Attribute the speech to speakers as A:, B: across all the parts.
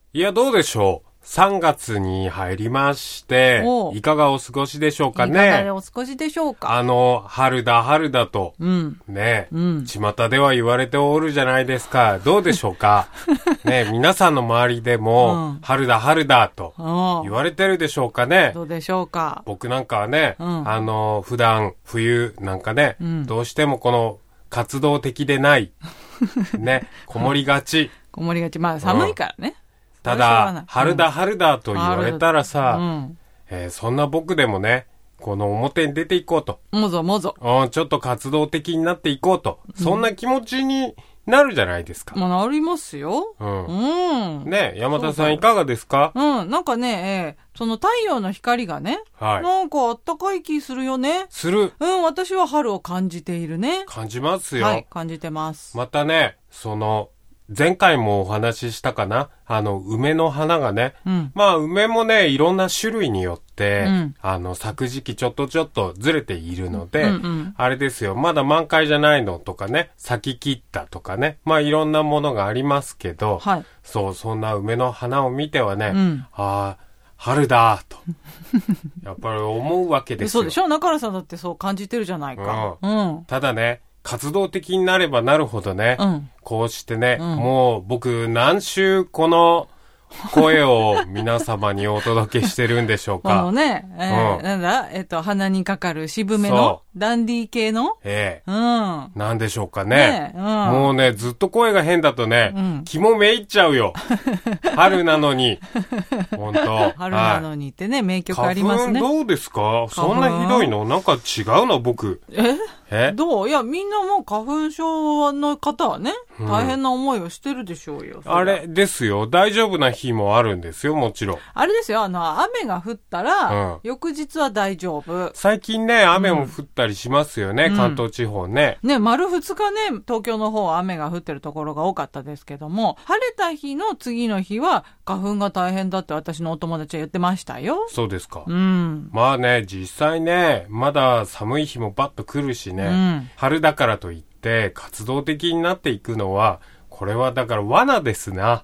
A: いや、どうでしょう。3月に入りまして、いかがお過ごしでしょうかね。
B: いかがお過ごしでしょうか。
A: 春だ春だと、ね、巷では言われておるじゃないですか。どうでしょうか。ね、皆さんの周りでも、春だ春だと言われてるでしょうかね。
B: どうでしょうか。
A: 僕なんかはね、普段冬なんかね、どうしてもこの活動的でない、ね、こもりがち。
B: こもりがち。まあ寒いからね。
A: ただ、春だ春だと言われたらさ、そんな僕でもね、この表に出ていこうと。
B: もぞもぞ。
A: ちょっと活動的になっていこうと。そんな気持ちになるじゃないですか。
B: まあ、なりますよ。
A: ね、山田さんいかがですか？
B: なんかね、その太陽の光がね、なんかあったかい気するよね。
A: する。
B: 私は春を感じているね。
A: 感じますよ。
B: はい、感じてます。
A: またね、前回もお話ししたかな、梅の花がね、まあ梅もね、いろんな種類によって、咲く時期ちょっとずれているので、あれですよ、まだ満開じゃないのとかね、咲き切ったとかね、まあいろんなものがありますけど、そんな梅の花を見てはね、春だとやっぱり思うわけですよ。
B: そうでしょ、中原さんだってそう感じてるじゃないか。
A: ただね、活動的になればなるほどね、こうしてね、もう僕何週この声を皆様にお届けしてるんでしょうか。
B: なんだ、鼻にかかる渋めのダンディー系の、なん
A: でしょうかね。もうね、ずっと声が変だとね、気もめいっちゃうよ。春なのに。本当。
B: 春なのにってね、名曲ありますね。
A: 花粉どうですか？そんなひどいの？なんか違うの僕。
B: どう？いや、みんなもう花粉症の方はね、大変な思いをしてるでしょうよ。
A: あれですよ。大丈夫な日もあるんですよ、もちろん。
B: あれですよ、雨が降ったら、翌日は大丈夫。
A: 最近ね、雨も降ったりしますよね、関東地方ね。
B: ね、丸2日ね、東京の方は雨が降ってるところが多かったですけども、晴れた日の次の日は、花粉が大変だって私のお友達は言ってましたよ。
A: そうですか。まあね、実際ね、まだ寒い日もバッと来るしね、春だからといって活動的になっていくのは、これはだから罠ですな。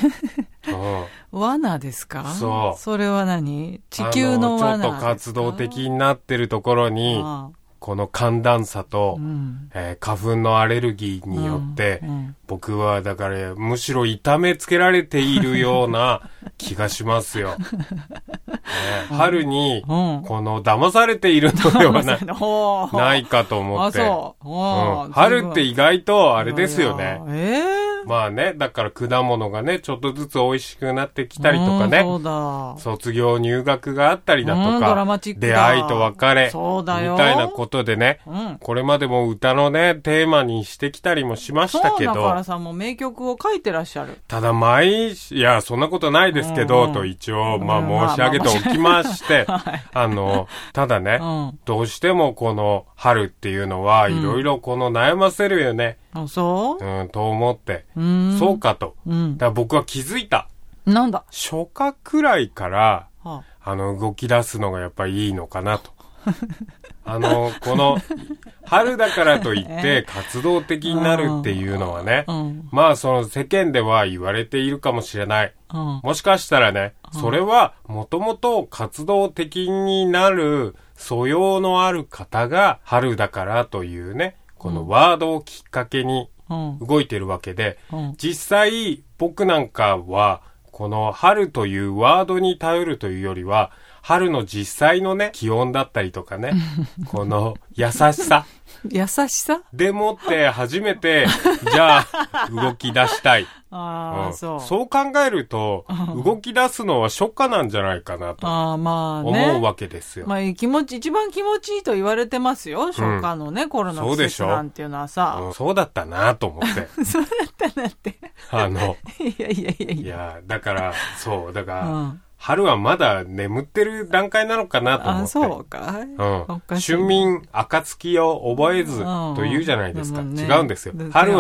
B: 罠ですか？
A: そう。
B: それは何？地球の罠ですか？
A: ちょっと活動的になってるところに、この寒暖差と、花粉のアレルギーによって、僕はだからむしろ痛めつけられているような気がしますよ。春にこの騙されているのではないかと思って。春って意外とあれですよね。まあね、だから果物がね、ちょっとずつ美味しくなってきたりとかね、卒業入学があったりだとか、出会いと別れみたいなことでね、これまでも歌のね、テーマにしてきたりもしましたけど、
B: 中原さんも名曲を書いてらっしゃる。
A: ただいや、そんなことないですけど、と一応、申し上げておきまして、ただね、どうしてもこの春っていうのは、いろいろこの悩ませるよね。と思って。そうかと。だから僕は気づいた。
B: なんだ？
A: 初夏くらいから、動き出すのがやっぱりいいのかなと。この、春だからといって活動的になるっていうのはね、まあその世間では言われているかもしれない。もしかしたらね、それはもともと活動的になる素養のある方が春だからというね、このワードをきっかけに動いてるわけで、実際僕なんかはこの春というワードに頼るというよりは、春の実際のね、気温だったりとかね、この優しさでもって初めて、じゃあ動き出したい。そう考えると、動き出すのは初夏なんじゃないかなと思うわけですよ。
B: 一番気持ちいいと言われてますよ、初夏のね、コロナの季節なんていうのはさ。
A: そうだったなと思って。
B: そうだったなって。
A: いや、だから、春はまだ眠ってる段階なのかなと思って。
B: そうかい？
A: 春眠暁を覚えずと言うじゃないですか。違うんですよ。春は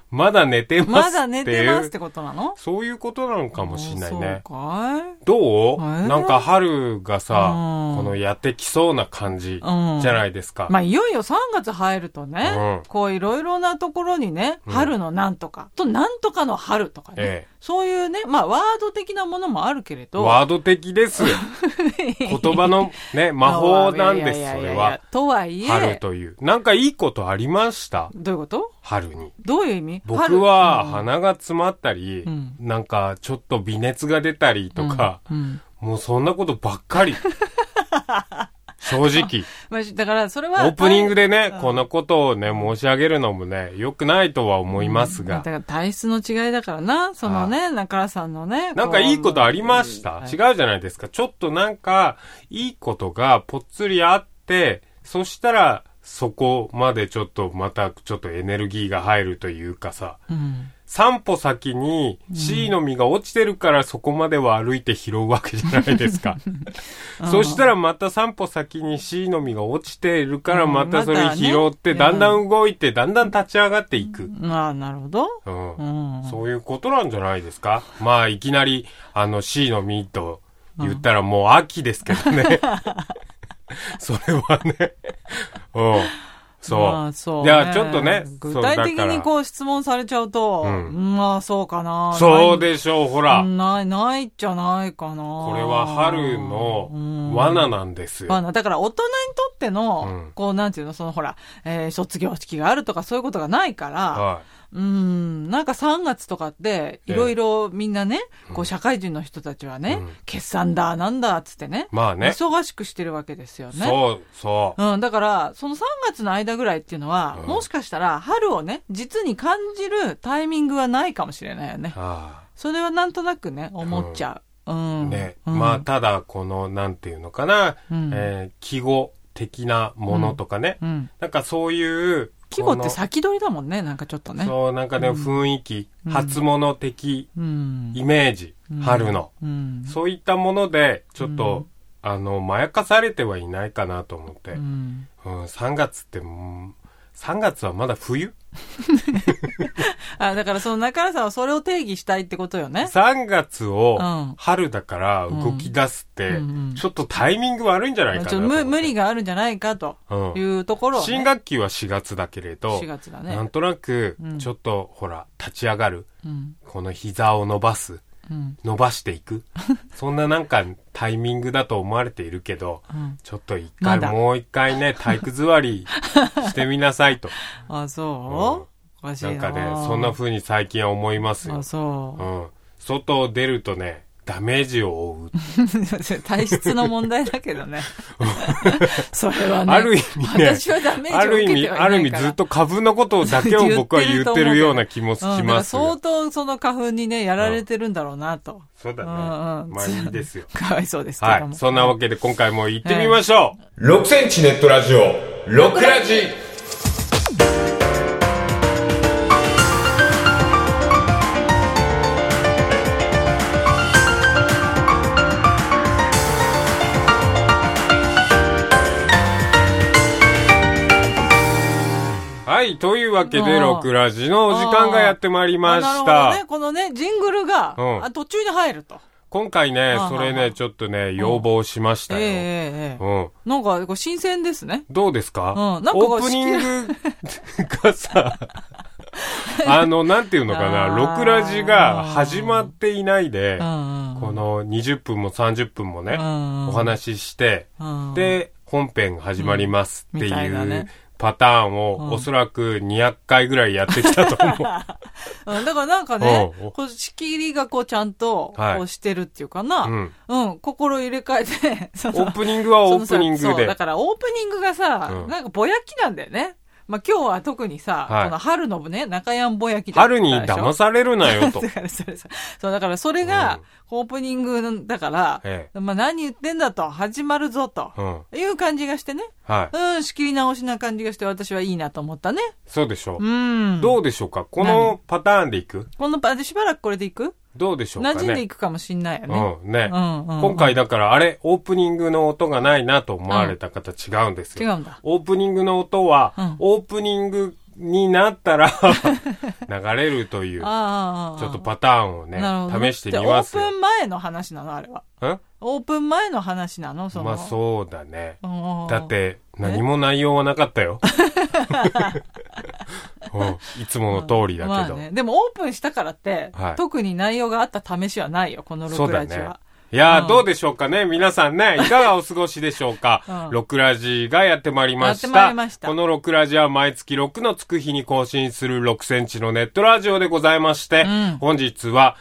A: まだ寝てますっていう。
B: まだ寝てますってことなの？
A: そういうことなのかもしれないね。
B: そうかい？
A: どう？なんか春がさ、
B: こ
A: のやってきそうな感じじゃないですか。
B: まあいよいよ3月入るとね、こういろいろなところにね、春のなんとか、となんとかの春とかね、そういうね、まあワード的なものもあるけれど。
A: ワード的です。言葉のね、魔法なんです、それは。
B: とはいえ。
A: 春という。なんかいいことありました？
B: どういうこと？
A: 春に。
B: どういう意味？
A: 僕は鼻が詰まったり、なんかちょっと微熱が出たりとか、もうそんなことばっかり。正直。
B: だからそれは。
A: オープニングでね、このことをね、申し上げるのもね、良くないとは思いますが。
B: だから体質の違いだからな、そのね、中原さんのね。
A: なんかいいことありました？違うじゃないですか。ちょっとなんか、いいことがぽっつりあって、そしたら、そこまでちょっとまたちょっとエネルギーが入るというかさ、3歩先に C の実が落ちてるからそこまでは歩いて拾うわけじゃないですか。そしたらまた3歩先に C の実が落ちてるからまたそれ拾って、だんだん動いて、だんだん立ち上がっていく。
B: なるほど。
A: そういうことなんじゃないですか。まあいきなりC の実と言ったらもう秋ですけどね。それはね。そう。
B: そう。
A: じゃあちょっとね。
B: 具体的にこう質問されちゃうと、まあそうかな。
A: そうでしょう、ほら。
B: ないじゃないかな。
A: これは春の罠なんですよ。
B: 罠。だから大人にとっての、こうなんていうの、そのほら、卒業式があるとかそういうことがないから、なんか3月とかって、いろいろみんなね、こう社会人の人たちはね、決算だ、なんだ、つってね。
A: まあね。
B: 忙しくしてるわけですよね。
A: そう。
B: だから、その3月の間ぐらいっていうのは、もしかしたら春をね、実に感じるタイミングはないかもしれないよね。それはなんとなくね、思っちゃう。
A: まあ、ただ、この、なんていうのかな、季語的なものとかね。なんかそういう、
B: 季語って先取りだもんね、なんかちょっとね。
A: そう、なんかね、雰囲気、初物的イメージ、春の。そういったもので、ちょっと、まやかされてはいないかなと思って。3月って、3月はまだ冬
B: だからその中原さんはそれを定義したいってことよね。
A: 3月を春だから動き出すって、ちょっとタイミング悪いんじゃないかなと思って。
B: 無理があるんじゃないかというところを、ね、
A: 新学期は4月だけれど、
B: 4月だね、
A: なんとなくちょっと、ほら立ち上がる、この膝を伸ばす、伸ばしていくそんななんかタイミングだと思われているけど、ちょっともう一回ね体育座りしてみなさいと
B: そう、おかしいな。
A: なんかねそんな風に最近は思いますよ。外を出るとねダメージを負う
B: 体質の問題だけどねそれはね、
A: ある意味ね、
B: 私はダメージを受けてはいないから、
A: ある意味ずっと花粉のことだけを僕は言ってるような気もします。
B: 相当その花粉にねやられてるんだろうなと。
A: そうだね、まあいいですよ。
B: かわいそうですけども、
A: そんなわけで今回も行ってみましょう。6センチネットラジオ6ラジ。はい、というわけで、6ラジのお時間がやってまいりました。
B: なるほどね、このね、ジングルが、途中に入ると。
A: 今回ね、それね、ちょっとね、要望しましたよ。
B: なんか、新鮮ですね。
A: どうですか？オープニングがさ、なんていうのかな、6ラジが始まっていないで、この20分も30分もね、お話しして、で、本編が始まりますっていうパターンをおそらく200回ぐらいやってきたと思う。だ
B: からなんかね、仕切りがこうちゃんとこうしてるっていうかな、心入れ替えて
A: オープニングはオープニングで。
B: だからオープニングがさ、なんかぼやきなんだよね。まあ、今日は特にさ、この春のね、中やんぼやきだったでしょ。
A: 春に騙されるなよと。
B: だからそれが、オープニングだから、まあ何言ってんだと、始まるぞと、いう感じがしてね。仕切り直しな感じがして私はいいなと思ったね。
A: そうでしょう。どうでしょうか、このパターンでいく？
B: しばらくこれでいく？
A: どうでしょうかね。
B: 馴染んでいくかもしんないよね。
A: 今回だからオープニングの音がないなと思われた方違うんですよ。
B: 違うんだ。
A: オープニングの音は、オープニングになったら流れるというちょっとパターンをね試してみますよ。
B: オープン前の話なのあれは。オープン前の話なの
A: まあそうだね。だって何も内容はなかったよ。いつもの通りだけど、まあね、
B: でもオープンしたからって、特に内容があった試しはないよこの6ラジは。
A: いやー、どうでしょうかね皆さんね、いかがお過ごしでしょうか。6ラジがやってまいりました。この6ラジは毎月6のつく日に更新する6センチのネットラジオでございまして、本日は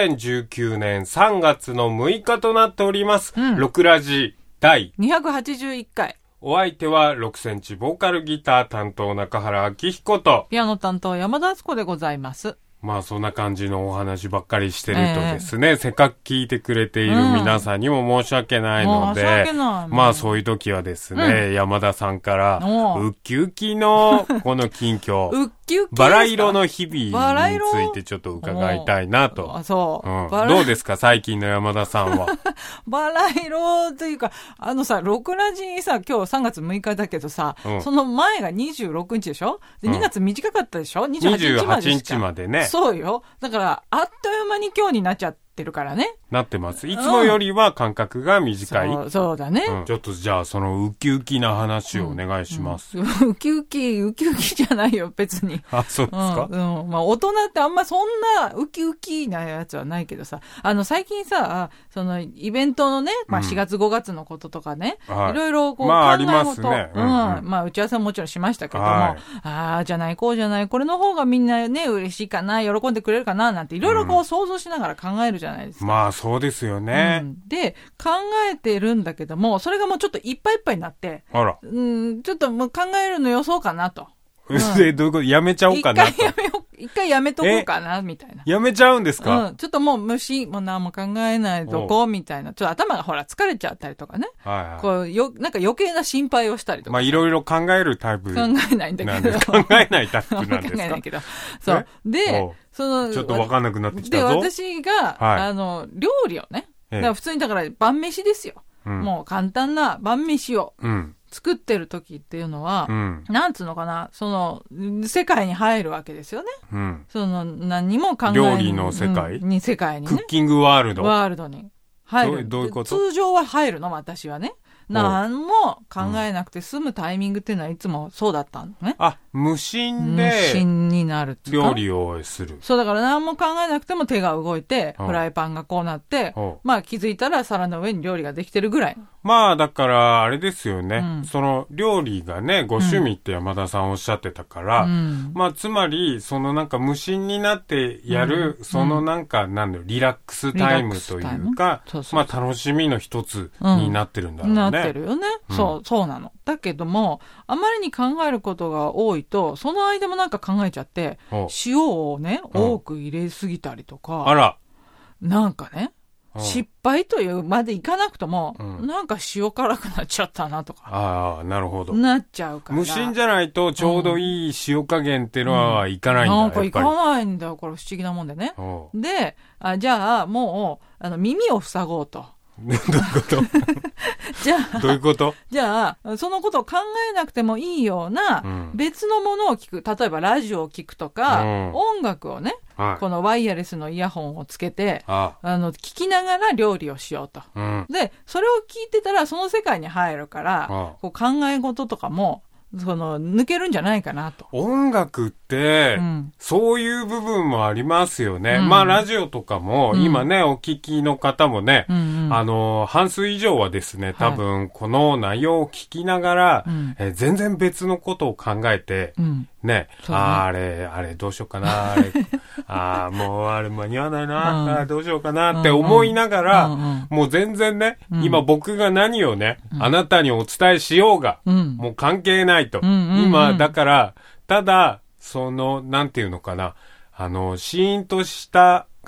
A: 2019年3月の6日となっております。6ラジ第
B: 281回。
A: お相手は6センチボーカルギター担当中原明彦と
B: ピアノ担当山田敦子でございます。
A: まあそんな感じのお話ばっかりしてるとですね、せっかく聞いてくれている皆さんにも申し訳ないので、まあそういう時はですね、山田さんからウッキウキのこの近況
B: ウッキウキ
A: バラ色の日々についてちょっと伺いたいなと。
B: そう、
A: どうですか最近の山田さんは。
B: バラ色というかさ6ラジにさ今日3月6日だけどさ、その前が26日でしょ。で2月短かったでしょ。
A: 28日までね。
B: そうよ。だから、あっという間に今日になっちゃってるからね。
A: なってます。いつもよりは間隔が短い。
B: そうだね、
A: ちょっとじゃあ、そのウキウキな話をお願いします。
B: ウキウキじゃないよ、別に。
A: あ、そうですか。
B: まあ、大人ってあんまそんなウキウキなやつはないけどさ、最近さ、そのイベントのね、まあ4月5月のこととかね、いろいろこう考え事、まあ打ち合わせももちろんしましたけども、じゃない、こうじゃない、これの方がみんなね、嬉しいかな、喜んでくれるかな、なんていろいろこう想像しながら考えるじゃないですか。
A: まあそうですよね。
B: で、考えてるんだけども、それがもうちょっといっぱいいっぱいになって、ちょっともう考えるの予想かなと。
A: どういうことやめちゃおうかなと。
B: 一回やめとこうかな、みたいな。
A: やめちゃうんですか？
B: ちょっともうもう何も考えないとこう、みたいな。ちょっと頭がほら疲れちゃったりとかね。こう、なんか余計な心配をしたりとか。
A: まあいろいろ考えるタイプ。
B: 考えないんだけど。
A: 考えないタイプなんですか？
B: 考えないけど。そう。で、
A: ちょっとわかんなくなってきたぞ。
B: で、私が、料理をね。だから普通にだから晩飯ですよ。もう簡単な晩飯を。作ってる時っていうのは、なんつうのかな、その、世界に入るわけですよね。その、何にも考えない。
A: 料理の世界
B: 世界にね。
A: クッキングワールド。
B: ワールドに入る。
A: どういうこと？
B: 通常は入るの、私はね。何も考えなくて済むタイミングっていうのはいつもそうだったのね。
A: 無心で。
B: 無心になるっていうか。
A: 料理をする。
B: そうだから何も考えなくても手が動いて、フライパンがこうなって、まあ気づいたら皿の上に料理ができてるぐらい。
A: まあだからあれですよね、その料理がねご趣味って山田さんおっしゃってたから、まあつまりそのなんか無心になってやる、そのなんかリラックスタイムというか、まあ楽しみの一つになってるんだろうね。
B: なってるよね。そうなの。だけどもあまりに考えることが多いとその間もなんか考えちゃって塩をね多く入れすぎたりとか、なんかね失敗というまでいかなくとも、なんか塩辛くなっちゃったなとか。
A: なるほど。
B: なっちゃうから。
A: 無心じゃないとちょうどいい塩加減っていうのはいかないんだ、
B: なんかいかないんだよ。これ不思議なもんでね。で、じゃあもう、耳を塞ごうと。
A: どういうこと
B: じゃあ、
A: どういうこと
B: じゃあ、そのことを考えなくてもいいような、別のものを聞く。例えばラジオを聞くとか、音楽をね、このワイヤレスのイヤホンをつけて、聞きながら料理をしようと。で、それを聞いてたらその世界に入るから、こう考え事とかも、抜けるんじゃないかなと。
A: 音楽って、そういう部分もありますよね。まあ、ラジオとかも、今ね、お聞きの方もね、半数以上はですね、多分、この内容を聞きながら、全然別のことを考えて、ね、あれ、どうしようかな、もうあれ間に合わないな、どうしようかなって思いながら、もう全然ね、今僕が何をね、あなたにお伝えしようが、もう関係ないと。今、だから、ただ、なんていうのかな、シーンとした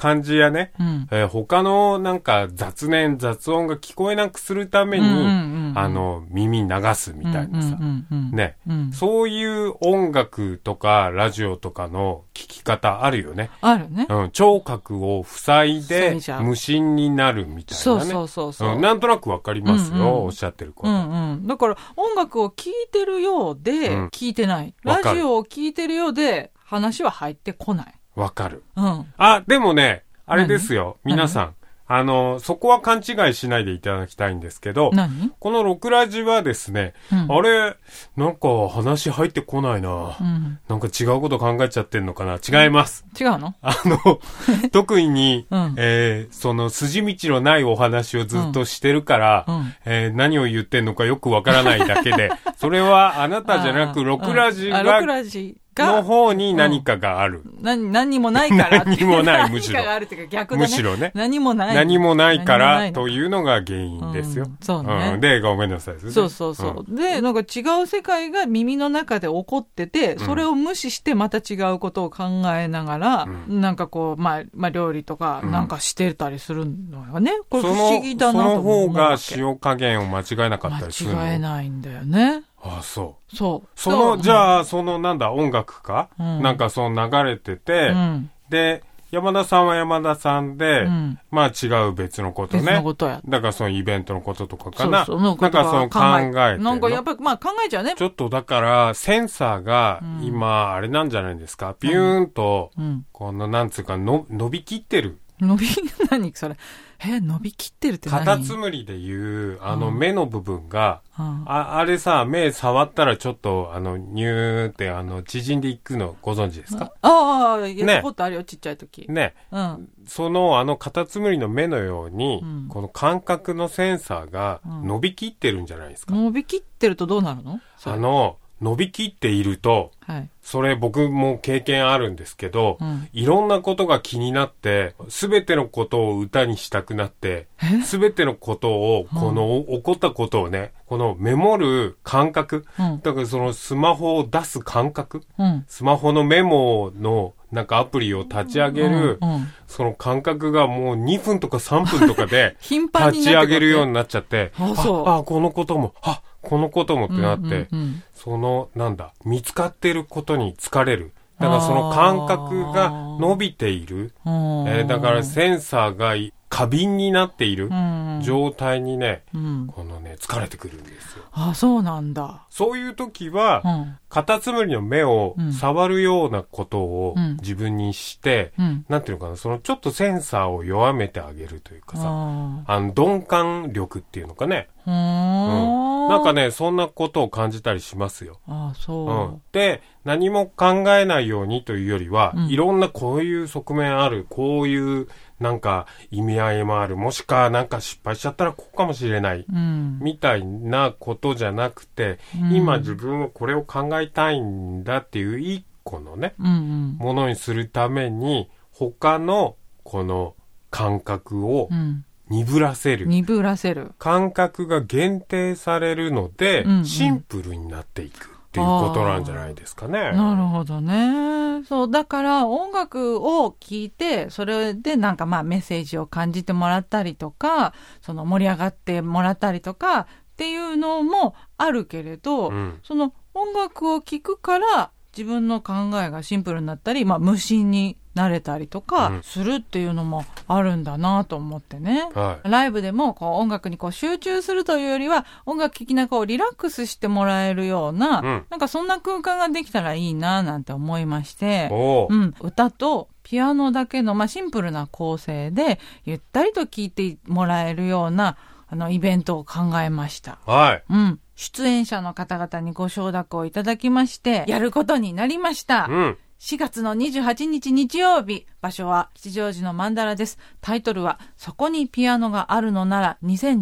A: 感じやね、他のなんか雑音が聞こえなくするために、耳流すみたいなさ、ね、そういう音楽とかラジオとかの聞き方あるよね。
B: あるね。
A: 聴覚を塞いで無心になるみたいなね。そう。なんとなくわかりますよ、おっしゃってること。
B: だから音楽を聴いてるようで聞いてない。ラジオを聞いてるようで話は入ってこない。
A: わかる。でもね、あれですよ、皆さん。そこは勘違いしないでいただきたいんですけど、この6ラジはですね、あれ、なんか話入ってこないな、なんか違うこと考えちゃってんのかな。違います。
B: 違うの？
A: 特に、その筋道のないお話をずっとしてるから、何を言ってんのかよくわからないだけで、それはあなたじゃなく6ラジが、の方に何かがある。
B: 何にもないから
A: 何もない、むしろ。
B: 何かがあるっていうか逆だね。
A: むしろね。
B: 何もない。
A: 何もないからというのが原因ですよ。
B: そうね。
A: で、ごめんなさい。
B: そう。で、なんか違う世界が耳の中で起こってて、それを無視してまた違うことを考えながら、なんかこう、まあ料理とかなんかしてたりするのよね。これ不思議だなと思う。
A: その方が塩加減を間違えなかったりするの？
B: 間違えないんだよね。
A: そう。
B: そう
A: じゃあ、なんだ、音楽か、なんか流れてて、で、山田さんは山田さんで、まあ違う別のことね。
B: 別のことや。
A: だからイベントのこととかかな。
B: なんか
A: 考えて。
B: なんかやっぱり、まあ考えちゃうね。
A: ちょっとだから、センサーが今、あれなんじゃないですか。ビューンと、なんつうか、伸びきってる。
B: 何それ。伸びきってるって何？
A: カタツムリでいう、目の部分が、あれさ、目触ったらちょっと、ニューって、縮んでいくのご存知ですか？
B: やったことあるよ、ちっちゃい時。
A: ね。カタツムリの目のように、この感覚のセンサーが伸びきってるんじゃないですか。
B: 伸びきってるとどうなるの？
A: 伸びきっていると、それ僕も経験あるんですけど、いろんなことが気になって、すべてのことを歌にしたくなって、すべてのことを、起こったことをね、このメモる感覚、だからそのスマホを出す感覚、スマホのメモのなんかアプリを立ち上げる、その感覚がもう2分とか3分とかで立ち上げるようになっちゃって、このこともってなって、見つかってることに疲れる。だからその感覚が伸びている。だからセンサーが過敏になっている状態にね、疲れてくるんですよ。
B: そうなんだ。
A: そういう時は、カタツムリの目を触るようなことを自分にして、なんていうのかな、ちょっとセンサーを弱めてあげるというかさ、鈍感力っていうのかね。なんかね、そんなことを感じたりしますよ。で、何も考えないようにというよりは、いろんなこういう側面ある、こういうなんか意味合いもある、もしかなんか失敗しちゃったらここかもしれない、みたいなことじゃなくて、今自分はこれを考えたいんだっていう一個のね、ものにするために、他のこの感覚を鈍らせる。感覚が限定されるので、シンプルになっていく。っていうことなんじゃないですかね。
B: なるほどね。そう、だから音楽を聴いて、それでなんかメッセージを感じてもらったりとか、盛り上がってもらったりとかっていうのもあるけれど、その音楽を聴くから自分の考えがシンプルになったり、無心になれたりとかするっていうのもあるんだなと思ってね。ライブでも音楽に集中するというよりは、音楽聴きながらリラックスしてもらえるような、なんかそんな空間ができたらいいななんて思いまして、歌とピアノだけの、シンプルな構成でゆったりと聴いてもらえるようなイベントを考えました。出演者の方々にご承諾をいただきまして、やることになりました。4月の28日日曜日、場所は吉祥寺の曼荼羅です。タイトルは、そこにピアノがあるのなら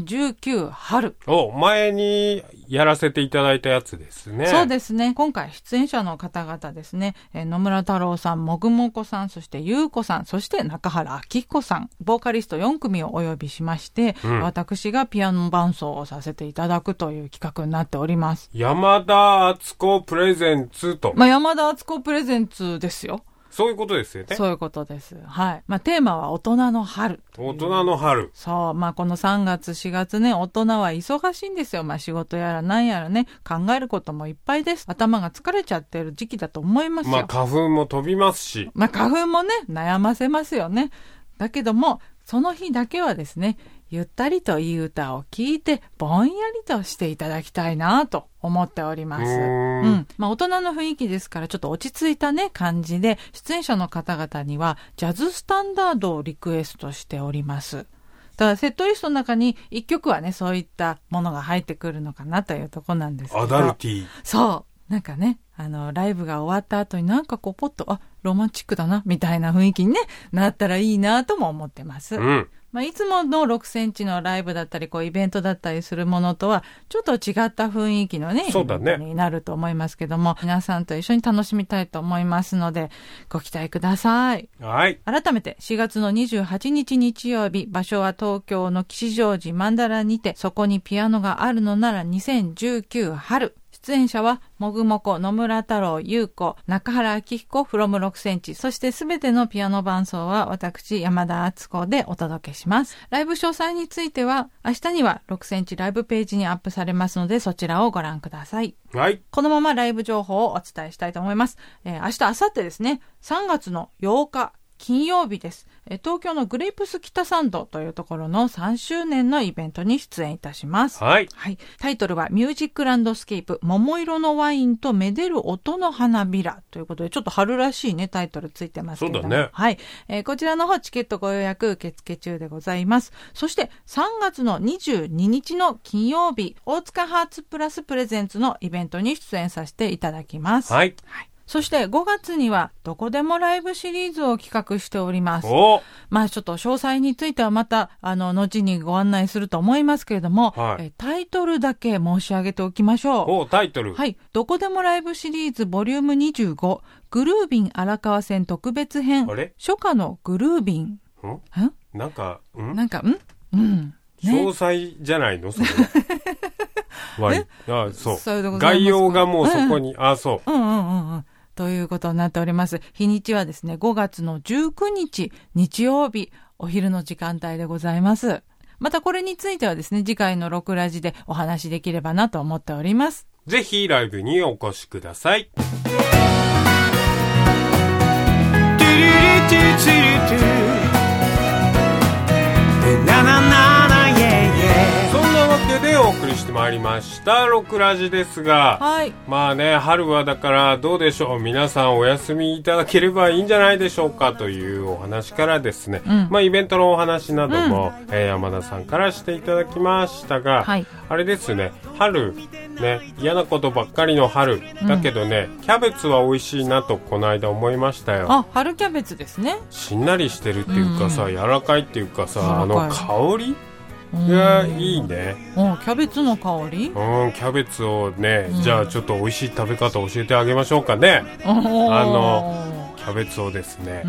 B: 2019春。
A: 前にやらせていただいたやつですね。
B: そうですね。今回出演者の方々ですね、野村太郎さん、もぐもこさん、そしてゆうこさん、そして中原明子さん、ボーカリスト4組をお呼びしまして、私がピアノ伴奏をさせていただくという企画になっております。
A: 山田敦子プレゼンツと。
B: 山田敦子プレゼンツですよ。
A: そういうことですよね。
B: そういうことです。はい。まあ、テーマは大人の春。
A: 大人の春。
B: そう。まあ、この3月、4月ね、大人は忙しいんですよ。まあ、仕事やら何やらね、考えることもいっぱいです。頭が疲れちゃってる時期だと思いますよ。
A: まあ、花粉も飛びますし。
B: まあ、花粉もね、悩ませますよね。だけども、その日だけはですね、ゆったりといい歌を聴いて、ぼんやりとしていただきたいなと思っております。まあ大人の雰囲気ですから、ちょっと落ち着いたね、感じで、出演者の方々には、ジャズスタンダードをリクエストしております。ただ、セットリストの中に一曲はね、そういったものが入ってくるのかなというところなんですけど。
A: アダルティー。
B: そう。なんかね、ライブが終わった後になんかこう、ポッと、ロマンチックだな、みたいな雰囲気に、ね、なったらいいなとも思ってます。まあ、いつもの6センチのライブだったり、こうイベントだったりするものとは、ちょっと違った雰囲気のね、
A: そうだね、
B: になると思いますけども、皆さんと一緒に楽しみたいと思いますので、ご期待ください。
A: はい。
B: 改めて、4月の28日日曜日、場所は東京の吉祥寺曼荼羅にて、そこにピアノがあるのなら2019春。出演者は、もぐもこ、野村太郎、ゆうこ、中原明彦、from 6センチ。そしてすべてのピアノ伴奏は私、山田敦子でお届けします。ライブ詳細については、明日には6センチライブページにアップされますので、そちらをご覧ください。
A: はい。
B: このままライブ情報をお伝えしたいと思います。明日、明後日ですね、3月の8日、金曜日です。東京のグレープス北参道というところの3周年のイベントに出演いたします。
A: はい。
B: はい。タイトルはミュージックランドスケープ、桃色のワインとめでる音の花びらということで、ちょっと春らしいね、タイトルついてますけれども。
A: そうだね。
B: はい。こちらの方、チケットご予約受付中でございます。そして、3月の22日の金曜日、大塚ハーツプラスプレゼンツのイベントに出演させていただきます。
A: はい。
B: はい。そして5月にはどこでもライブシリーズを企画しております。まあちょっと詳細についてはまた後にご案内すると思いますけれども、
A: はい、
B: タイトルだけ申し上げておきましょう。
A: タイトル。
B: はい。どこでもライブシリーズボリューム25グルービン荒川線特別編。初夏のグルービン。
A: なんか、
B: ね、
A: 詳細じゃないのそれは。そう。概要がもうそこに、そう。
B: ということになっております。日にちはですね、5月の19日、日曜日、お昼の時間帯でございます。またこれについてはですね、次回の6ラジでお話しできればなと思っております。
A: ぜひライブにお越しください。そんなわけでお送りしてまいりました6ラジですが、
B: はい、
A: まあね、春はだからどうでしょう、皆さんお休みいただければいいんじゃないでしょうかというお話からですね、まあイベントのお話なども、山田さんからしていただきましたが、はい、あれですね、春ね、嫌なことばっかりの春、だけどね、キャベツは美味しいなとこの間思いましたよ。
B: 春キャベツですね。
A: しんなりしてるっていうかさ、柔らかいっていうかさ、香りいや、いいね。
B: キャベツの香り？
A: キャベツをね、じゃあちょっと美味しい食べ方教えてあげましょうかね。キャベツをですね、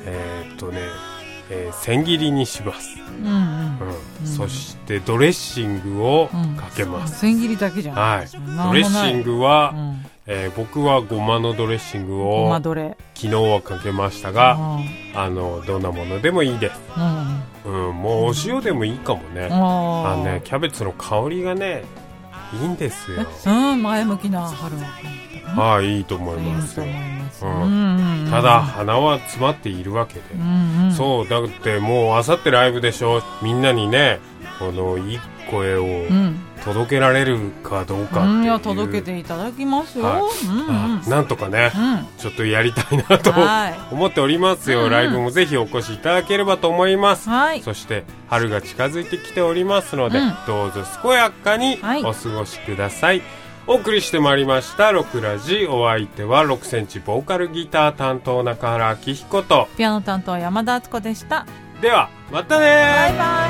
A: 千切りにします。そしてドレッシングをかけます。
B: 千切りだけじゃない。
A: ドレッシングは、僕はごまのドレッシングを昨日はかけましたが、どんなものでもいいです。もうお塩でもいいかもね。キャベツの香りがね、いいんですよ。
B: 前向きな春はい
A: いと思いますよ。ただ花は詰まっているわけで、そうだってもうあさってライブでしょ。みんなにね、このいい声を届けられるかどうかっていう、
B: いや届けていただきますよ。
A: なんとかね、ちょっとやりたいなと思っておりますよ。ライブもぜひお越しいただければと思います。そして春が近づいてきておりますので、どうぞ健やかにお過ごしください。お送りしてまいりました6ラジ。お相手は6センチボーカルギター担当中原明彦と
B: ピアノ担当山田敦子でした。
A: ではまたね。
B: バイバ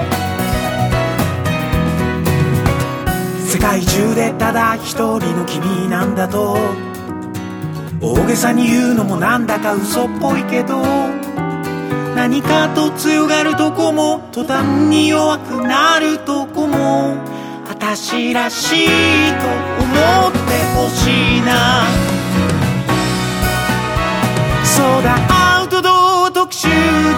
C: イ。世界中でただ一人の君なんだと大げさに言うのもなんだか嘘っぽいけど、何かと強がるとこも途端に弱くなるとこも私らしいと思ってほしいな。 そうだアウトドア特集に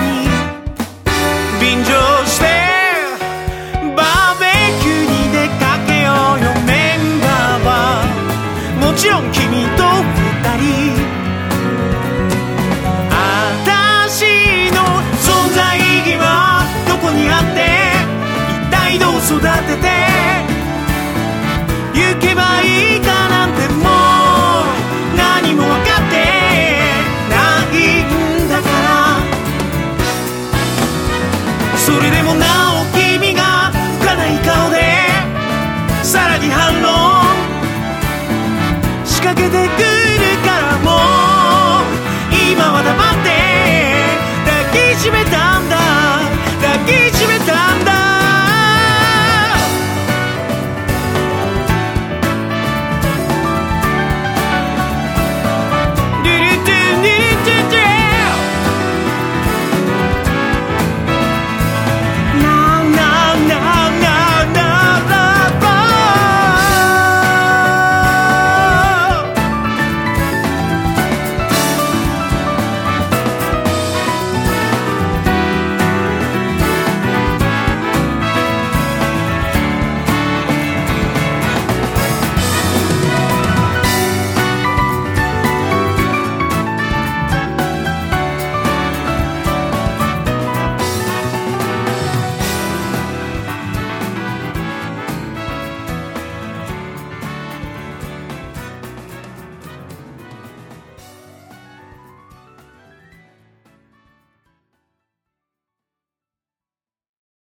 C: 便乗してバーベキューに出かけようよ。メンバーはもちろん君と二人、私の存在意義はどこにあって、一体どう育てて